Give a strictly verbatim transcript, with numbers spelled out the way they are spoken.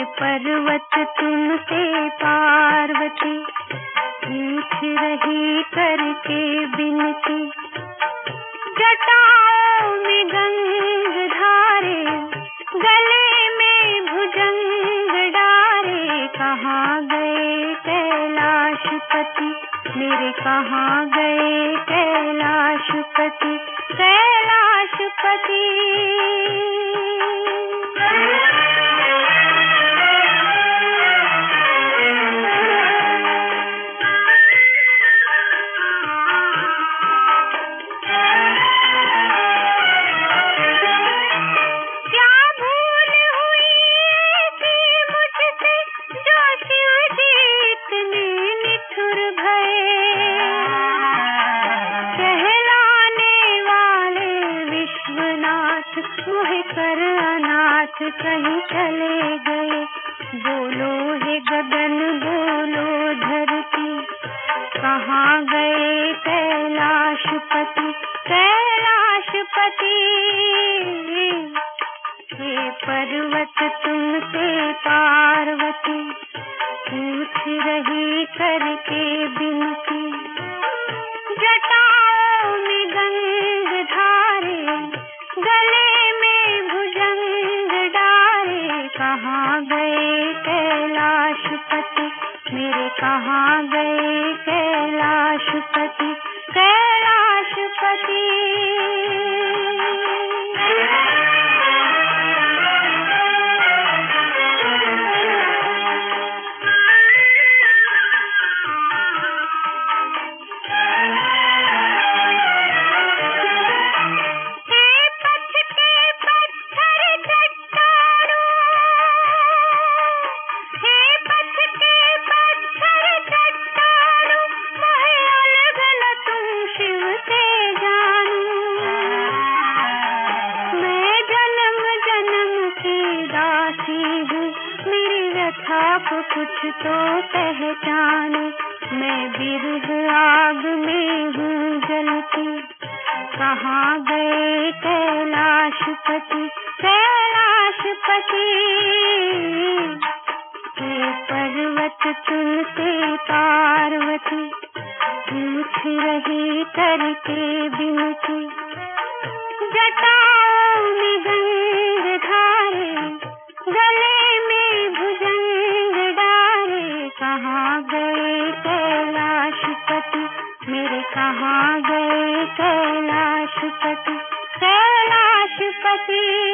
पर्वत तुमसे पार्वती पूछ रही करके बिनती। जटाओं में गंग धारे, गले में भुजंग डारे, कहाँ गए कैलाशपति मेरे, कहाँ गए कैलाशपति कैलाशपति। मोहे कर अनाथ कहीं चले गए। बोलो हे गगन बोलो धरती, कहाँ गए कैलाशपति कैलाशपति। हे पर्वत तुमसे पार्वती पूछ रही करके बिनती। जटाओं में गंग धारे, गले में भुजंग डारे, कहाँ गए कैलाशपति मेरे, कहाँ गए कैलाशपति कैलाशपति। आप कुछ तो पहचानो, मैं बिरह आग में हूँ जलती। कहाँ गए कैलाशपति कैलाशपति। हे पर्वत तुमसे पार्वती पूछ रही करके बिनती। जटाओं में गंग धारे, गले में भुजंग डारे, कहाँ गए कैलाशपति मेरे, कहाँ गए कैलाशपति कैलाशपति।